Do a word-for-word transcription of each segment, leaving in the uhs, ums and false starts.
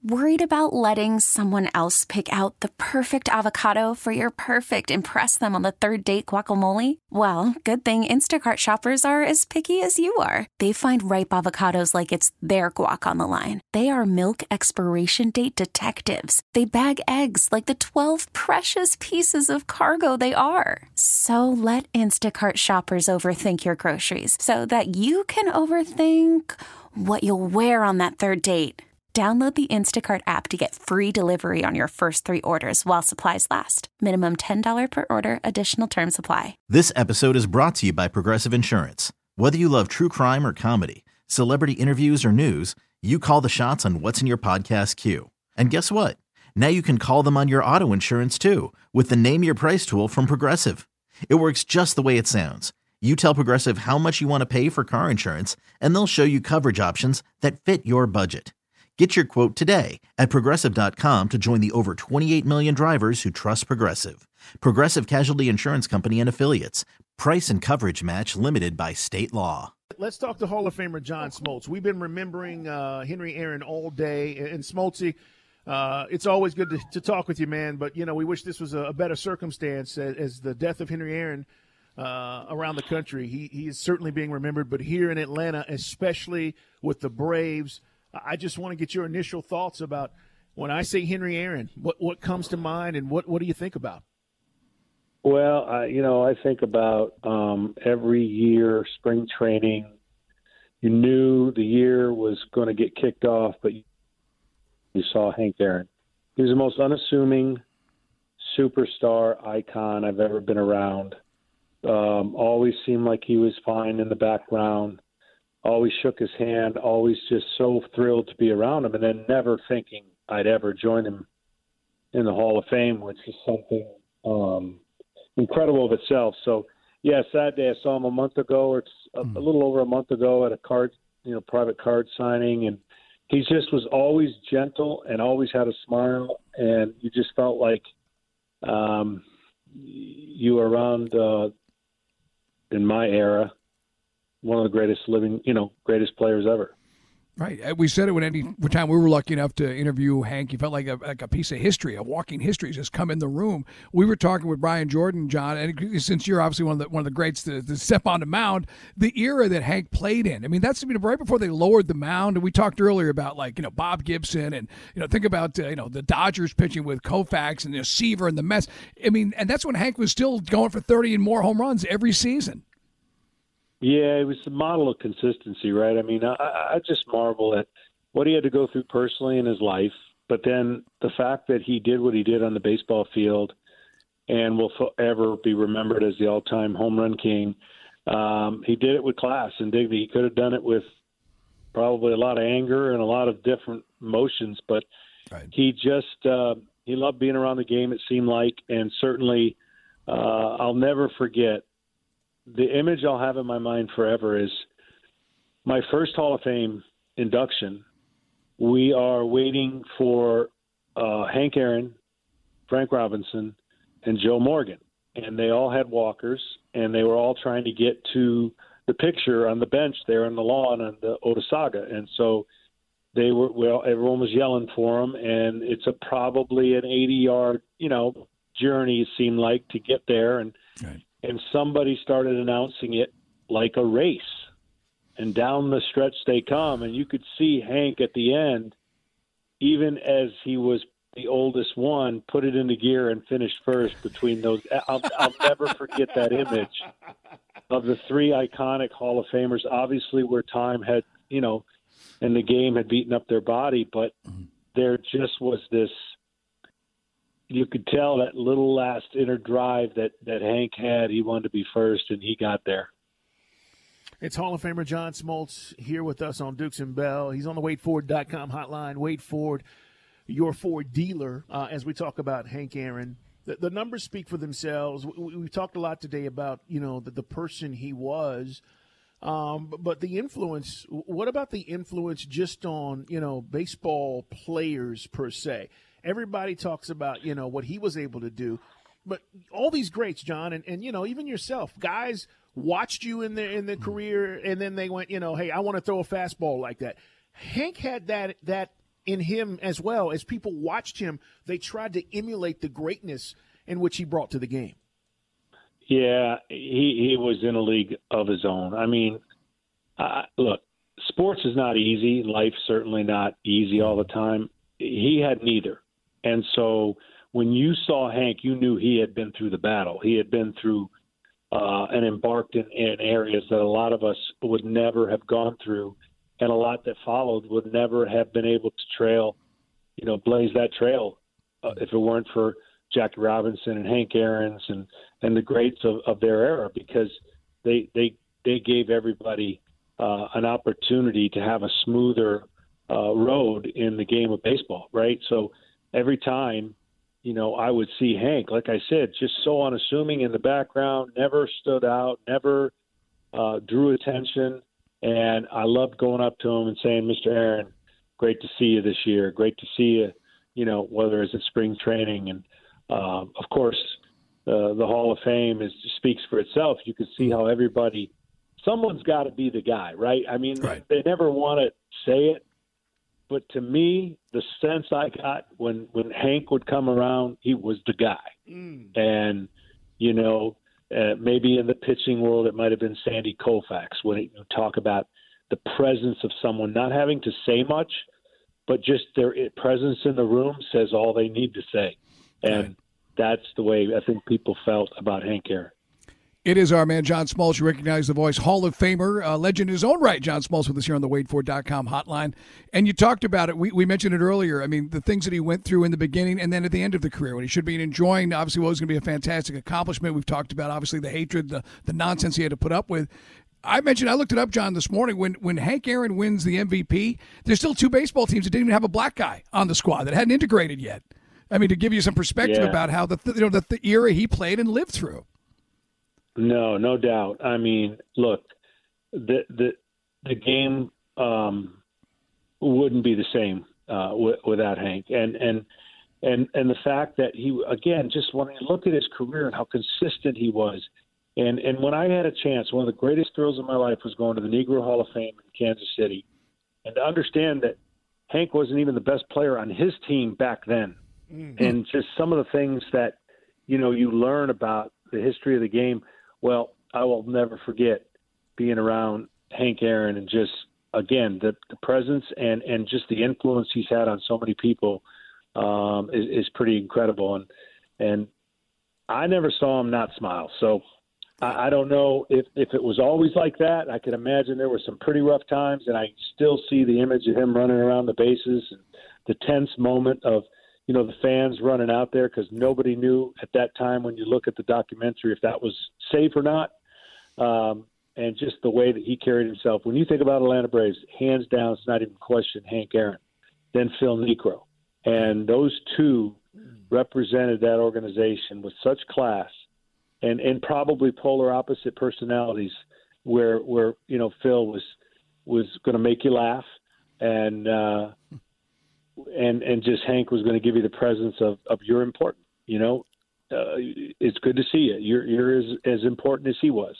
Worried about letting someone else pick out the perfect avocado for your perfect impress them on the third date guacamole? Well, good thing Instacart shoppers are as picky as you are. They find ripe avocados like it's their guac on the line. They are milk expiration date detectives. They bag eggs like the twelve precious pieces of cargo they are. So let Instacart shoppers overthink your groceries so that you can overthink what you'll wear on that third date. Download the Instacart app to get free delivery on your first three orders while supplies last. Minimum ten dollars per order. Additional terms apply. This episode is brought to you by Progressive Insurance. Whether you love true crime or comedy, celebrity interviews or news, you call the shots on what's in your podcast queue. And guess what? Now you can call them on your auto insurance too with the Name Your Price tool from Progressive. It works just the way it sounds. You tell Progressive how much you want to pay for car insurance, and they'll show you coverage options that fit your budget. Get your quote today at Progressive dot com to join the over twenty-eight million drivers who trust Progressive. Progressive Casualty Insurance Company and Affiliates. Price and coverage match limited by state law. Let's talk to Hall of Famer John Smoltz. We've been remembering uh, Henry Aaron all day. And Smoltzy, uh, it's always good to, to talk with you, man. But, you know, we wish this was a, a better circumstance as, as the death of Henry Aaron uh, around the country. He, he is certainly being remembered. But here in Atlanta, especially with the Braves, I just want to get your initial thoughts about when I say Henry Aaron, what, what comes to mind and what, what do you think about? Well, I, you know, I think about um, every year spring training. You knew the year was going to get kicked off, but you saw Hank Aaron. He was the most unassuming superstar icon I've ever been around. Um, always seemed like he was fine in the background. Always shook his hand, always just so thrilled to be around him, and then never thinking I'd ever join him in the Hall of Fame, which is something um, incredible of itself. So, yeah, sad day. I saw him a month ago, or it's a, a little over a month ago at a card, you know, private card signing, and he just was always gentle and always had a smile, and you just felt like um, you were around uh, in my era. One of the greatest living, you know, greatest players ever. Right. We said it when any time we were lucky enough to interview Hank. You felt like a, like a piece of history, a walking history just come in the room. We were talking with Brian Jordan, John, and since you're obviously one of the one of the greats to, to step on the mound, the era that Hank played in. I mean, that's, you know, right before they lowered the mound. And we talked earlier about, like, you know, Bob Gibson, and, you know, think about uh, you know, the Dodgers pitching with Koufax and, you know, Seaver and the Mets. I mean, and that's when Hank was still going for thirty and more home runs every season. Yeah, it was the model of consistency, right? I mean, I, I just marvel at what he had to go through personally in his life, but then the fact that he did what he did on the baseball field and will forever be remembered as the all-time home run king. Um, he did it with class and dignity. He could have done it with probably a lot of anger and a lot of different emotions, but right. he just uh, he loved being around the game, it seemed like, and certainly uh, I'll never forget. The image I'll have in my mind forever is my first Hall of Fame induction. We are waiting for uh, Hank Aaron, Frank Robinson, and Joe Morgan. And they all had walkers, and they were all trying to get to the picture on the bench there on the lawn on the Otesaga. And so they were, well, everyone was yelling for them, and it's a probably an eighty-yard, you know, journey, it seemed like, to get there. And right. And somebody started announcing it like a race. And down the stretch they come, and you could see Hank at the end, even as he was the oldest one, put it into gear and finished first between those. I'll, I'll never forget that image of the three iconic Hall of Famers, obviously where time had, you know, and the game had beaten up their body, but there just was this, you could tell that little last inner drive that, that Hank had. He wanted to be first, and he got there. It's Hall of Famer John Smoltz here with us on Dukes and Bell. He's on the Wade Ford dot com hotline. Wade Ford, your Ford dealer, uh, as we talk about Hank Aaron. The, the numbers speak for themselves. We, we've talked a lot today about, you know, the, the person he was. Um, but, but the influence, what about the influence just on, you know, baseball players per se? Everybody talks about, you know, what he was able to do. But all these greats, John, and, and you know, even yourself, guys watched you in their in their career, and then they went, you know, hey, I want to throw a fastball like that. Hank had that that in him as well. As people watched him, they tried to emulate the greatness in which he brought to the game. Yeah, he, he was in a league of his own. I mean, uh, look, sports is not easy. Life's certainly not easy all the time. He had neither. And so when you saw Hank, you knew he had been through the battle. He had been through uh, and embarked in, in areas that a lot of us would never have gone through, and a lot that followed would never have been able to trail, you know, blaze that trail uh, if it weren't for Jackie Robinson and Hank Aaron's and, and the greats of, of their era, because they they they gave everybody uh, an opportunity to have a smoother uh, road in the game of baseball, right? So every time, you know, I would see Hank, like I said, just so unassuming in the background, never stood out, never uh, drew attention. And I loved going up to him and saying, Mister Aaron, great to see you this year. Great to see you, you know, whether it's at spring training. And, uh, of course, uh, the Hall of Fame is speaks for itself. You can see how everybody – someone's got to be the guy, right? I mean, right. They never want to say it. But to me, the sense I got when, when Hank would come around, he was the guy. Mm. And, you know, uh, maybe in the pitching world, it might have been Sandy Koufax when it, you talk about the presence of someone not having to say much, but just their presence in the room says all they need to say. And right. That's the way I think people felt about Hank Aaron. It is our man, John Smoltz. You recognize the voice, Hall of Famer, uh, legend in his own right, John Smoltz, with us here on the Wade Ford dot com hotline. And you talked about it. We, we mentioned it earlier. I mean, the things that he went through in the beginning and then at the end of the career when he should be enjoying, obviously, what was going to be a fantastic accomplishment. We've talked about, obviously, the hatred, the, the nonsense he had to put up with. I mentioned, I looked it up, John, this morning. When when Hank Aaron wins the M V P, there's still two baseball teams that didn't even have a black guy on the squad that hadn't integrated yet. I mean, to give you some perspective yeah. about how the, you know, the, the era he played and lived through. No, no doubt. I mean, look, the the the game um, wouldn't be the same uh, w- without Hank, and and and and the fact that he again, just when I look at his career and how consistent he was, and and when I had a chance, one of the greatest thrills of my life was going to the Negro Hall of Fame in Kansas City, and to understand that Hank wasn't even the best player on his team back then, mm-hmm. and just some of the things that you know you learn about the history of the game. Well, I will never forget being around Hank Aaron and just, again, the, the presence and, and just the influence he's had on so many people um, is, is pretty incredible. And and I never saw him not smile. So I, I don't know if, if it was always like that. I can imagine there were some pretty rough times, and I still see the image of him running around the bases and the tense moment of, you know, the fans running out there because nobody knew at that time when you look at the documentary if that was safe or not. Um, and just the way that he carried himself. When you think about Atlanta Braves, hands down, it's not even a question, Hank Aaron, then Phil Niekro. And those two represented that organization with such class and, and probably polar opposite personalities where, where you know, Phil was was going to make you laugh and uh, – And and just Hank was going to give you the presence of, of you're important. You know, uh, it's good to see you. You're you're as, as important as he was.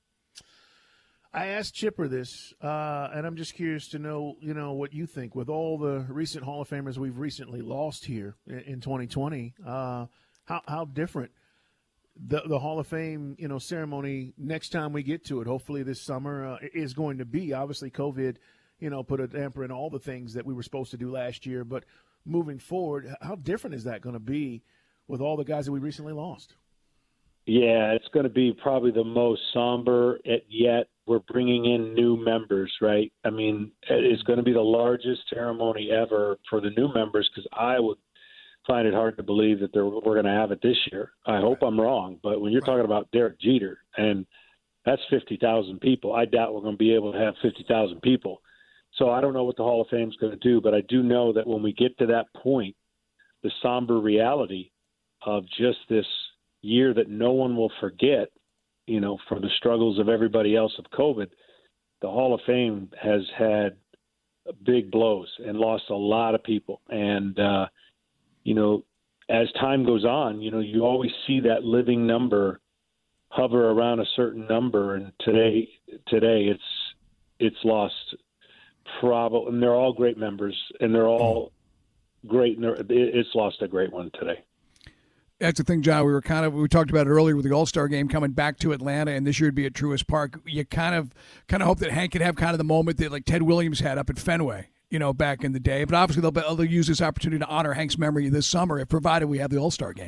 I asked Chipper this, uh, and I'm just curious to know, you know, what you think with all the recent Hall of Famers we've recently lost here in, in twenty twenty. Uh, how how different the the Hall of Fame, you know, ceremony next time we get to it, hopefully this summer, uh, is going to be. Obviously, COVID, you know, put a damper in all the things that we were supposed to do last year. But moving forward, how different is that going to be with all the guys that we recently lost? Yeah, it's going to be probably the most somber, yet we're bringing in new members, right? I mean, it's going to be the largest ceremony ever for the new members because I would find it hard to believe that we're going to have it this year. I hope I'm wrong, but when you're talking about Derek Jeter, and that's fifty thousand people, I doubt we're going to be able to have fifty thousand people. So I don't know what the Hall of Fame is going to do, but I do know that when we get to that point, the somber reality of just this year that no one will forget, you know, for the struggles of everybody else of COVID, the Hall of Fame has had big blows and lost a lot of people. And, uh, you know, as time goes on, you know, you always see that living number hover around a certain number. And today, today it's, it's lost. Probably, and they're all great members, and they're all great. It's lost a great one today. That's the thing, John. We were kind of we talked about it earlier with the All-Star game coming back to Atlanta, and this year would be at Truist Park. You kind of kind of hope that Hank could have kind of the moment that like Ted Williams had up at Fenway, you know, back in the day. But obviously they'll, they'll use this opportunity to honor Hank's memory this summer, if provided we have the All-Star game.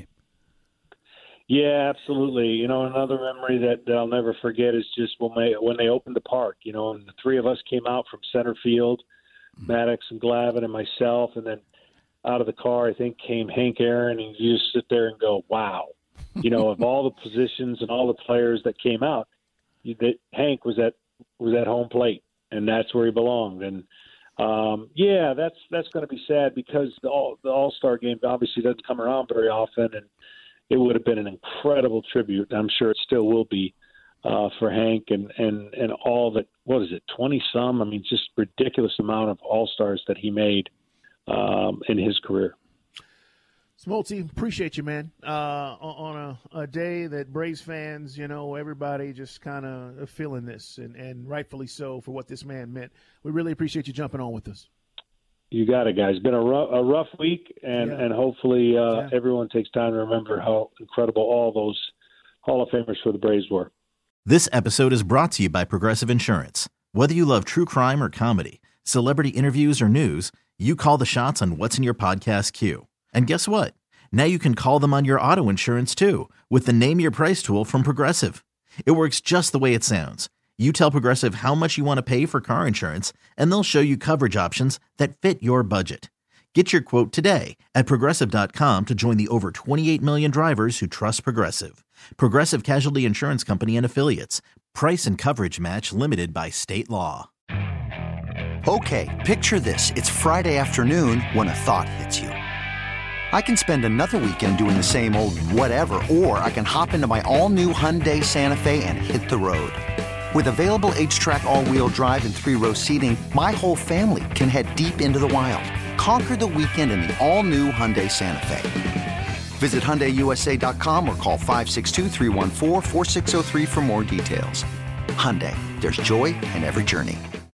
Yeah, absolutely. You know, another memory that I'll never forget is just when they when they opened the park. You know, and the three of us came out from center field, mm-hmm. Maddox and Glavine and myself, and then out of the car, I think, came Hank Aaron, and you just sit there and go, wow. You know, of all the positions and all the players that came out, you, that Hank was at was at home plate, and that's where he belonged. And um, yeah, that's that's going to be sad because the all the All-Star game obviously doesn't come around very often, and it would have been an incredible tribute. I'm sure it still will be uh, for Hank and, and, and all that. What is it, twenty some? I mean, just ridiculous amount of All-Stars that he made um, in his career. Smoltzy, appreciate you, man. Uh, on a, a day that Braves fans, you know, everybody just kind of feeling this, and, and rightfully so for what this man meant. We really appreciate you jumping on with us. You got it, guys. It's been a rough, a rough week, and, yeah. and hopefully uh, yeah. everyone takes time to remember how incredible all those Hall of Famers for the Braves were. This episode is brought to you by Progressive Insurance. Whether you love true crime or comedy, celebrity interviews or news, you call the shots on what's in your podcast queue. And guess what? Now you can call them on your auto insurance too with the Name Your Price tool from Progressive. It works just the way it sounds. You tell Progressive how much you want to pay for car insurance, and they'll show you coverage options that fit your budget. Get your quote today at Progressive dot com to join the over twenty-eight million drivers who trust Progressive. Progressive Casualty Insurance Company and Affiliates. Price and coverage match limited by state law. Okay, picture this. It's Friday afternoon when a thought hits you. I can spend another weekend doing the same old whatever, or I can hop into my all-new Hyundai Santa Fe and hit the road. With available H-Track all-wheel drive and three-row seating, my whole family can head deep into the wild. Conquer the weekend in the all-new Hyundai Santa Fe. Visit Hyundai U S A dot com or call five six two, three one four, four six zero three for more details. Hyundai, there's joy in every journey.